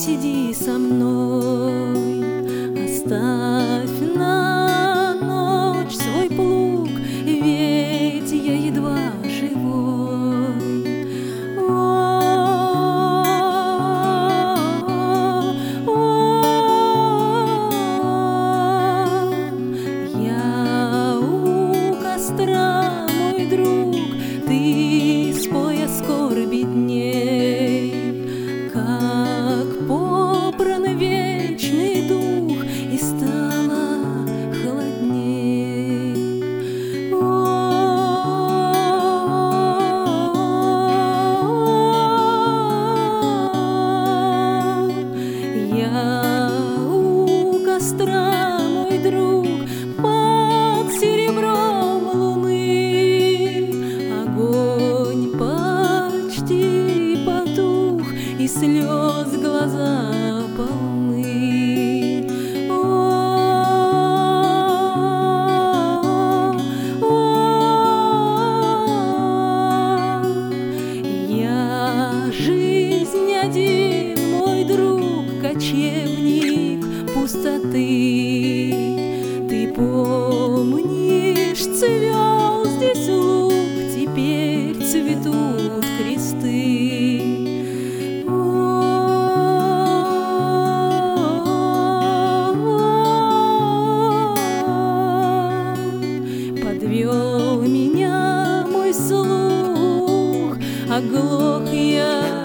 посиди со мной, оставь на ночь свой плуг, ведь я едва живой. Я у костра, мой друг, ты споя скорби дней, как попран вечный дух, и стало холодней. Я у костра, мой друг, под серебром луны, огонь почти потух, и слез глаза полны. Я жизнь один, мой друг, кочевник пустоты. Ты помнишь, цвел здесь луг, теперь цветут кресты. Подвел меня мой слух, оглох я